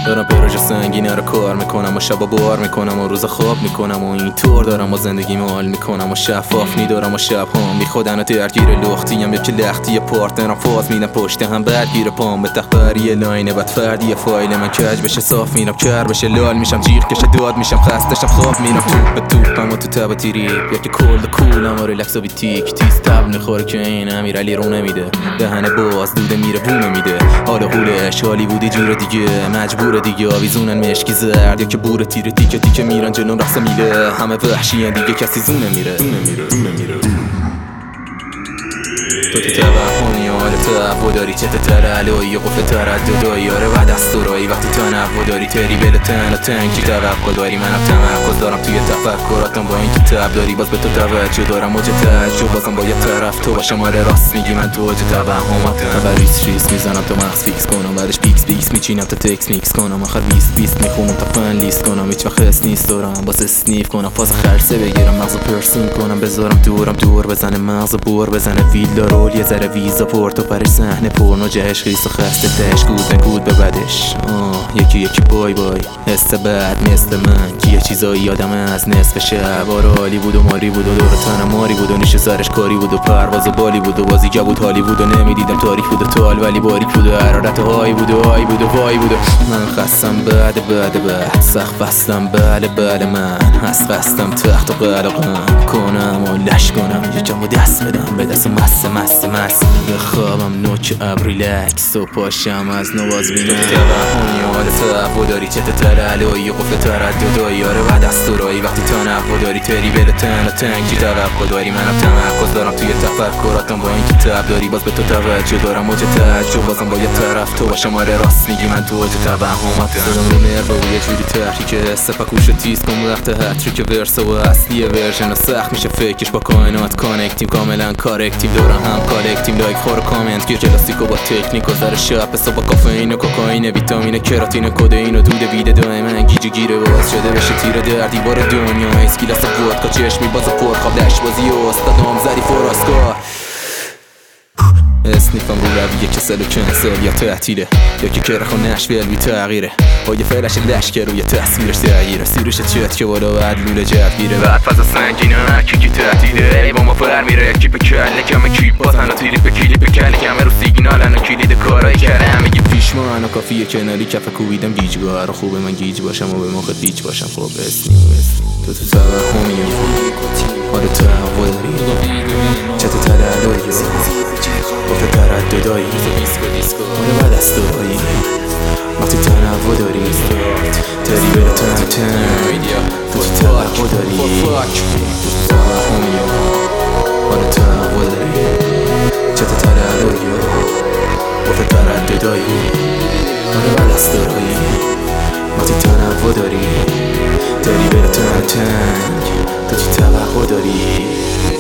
دارم پروژه سنگینه رو کار میکنم و شبا بار میکنم و روز خواب میکنم و اینطور دارم و زندگیمو حال میکنم و شفاف میدارم و شب‌ها میخودن و درگیر لختیم یکی لختی پارتنرم فاز میدم پشت هم برگیر پام به تخبری لاینه بعد فردی فایل من کج بشه صاف میرم کر بشه لال میشم جیغ کشه داد میشم خستشم خواب میرم توپ به توپم و تو تب تیریپ یکی کلد کولم و ریلکس و بی تیک تیز تب میخوره که این امیرعلی رو نمیده دهن باز دوده میره بو نمیده حال هولش حالی بودی جور دیگه مجبور دیگه آویزونن مشکی زرد یا که بور تیره تیکه تیکه میرن جلوم رقص میله همه وحشی دیگه کسی زونه میره تو توهمی حال تو داری چه ترعلایی قفل ترددایی آره و دستورایی وقتی تنوع داری تری بل تن و تنگی توقع داری منم تمرکز دارم توی تفکراتم با این که تب داری باز به تو توجه دارم موج تعجب بازم با یه طرف تو باشم آره راست میگی من تو اوج توهمم و ریس میزنم تا مغز فیکس کنم بعدش بیکس میچینم تا تکس میکس کنم آخر 20 میخونم تا فن لیست کنم هیچ وقت حس نیست دارم واسه اسنیف کنم فاز خرسه بگیرم مغز پرسون کنم بذارم دور بزنه مغز بور بزنه ویلا رول یه ذره ویزا پورت و پرش صحنه پورنو جهش خیس و خسته تش گود به بدش یکی بای حس بد مثل من که یه چیزایی یادم از نصف شب آره حالی بود و ماری بود و دور تنم ماری بود و نیش سرش کاری بود و پرواز و بالی بود و بازیگه بود حالی بود و نمیدیدم تاریک بود و تال ولی باریک بود و حرارت های بود و وای بود و من خستم بعد سخت بستم بله من هست خستم تخت و قلقم کنم و لش کنم یکم و دست بدم به دست مست بخوابم نوک ابریلکس و پاشم از نواز بینم توهمی حال تو داری چه ترعلایی قفل ترددایی آره و دستورایی وقتی تنوع داری تری بل تن و تنگی توقع داری منم تمرکز دارم توی تفکراتم با این که تب داری باز به تو توجه دارم موج تعجب بازم با یه طرف تو باشم آره راست میگی من تو اوج توهماتم صدام رو نربه و یه جوری تحریکه سپکوش تیز کن وقت هتریک ورس و اصلی ورژن سخت میشه فکرش با کائنات کانکتیم کاملا کارکتیم دورم هم کالکتیم لایک خور کامنت گیر کلاسیکو با تکنیک و زر شب حساب با کافئین و کوکائین ویتامین کراتین و کدئین و دود ویده دائما گیجه گیره باز شده بشه تیر در دیوار دنیا اسکیل است ودکا چشمی باز پر خواب دش بازی و استادام زری فراسکار اسنیفم رو رویه کسل و کنسل یا تعطیله یا که کرخ و نشویل بی تغییره با یه فلش لشکر روی تصویرش تغییره سیروش چت که بالا بعد لوله جفگیره بعد فضا سنگینه کی تعطیله ای با ما پر میره کیپ کله کم کیپ باز هنو تیریپ کلیپ کله کمه رو سیگنال هنو کلید کارای کره همه گی پیش ما هنو کافیه کنالی کف کوبیدم گیجگاه رو خوبه من گیج باشم و به موقع بیچ باشم خب اسنیم تو توهمی حال تو داری چت ترعلایی وقت ترددایی آره و دستورایی وقتی تنوع داری تری بره تو توقع داری توهمی حال تنوع داری چت ترعلایی وقت ترددایی آره و دستورایی وقتی تنوع داری تری بره تو توقع داری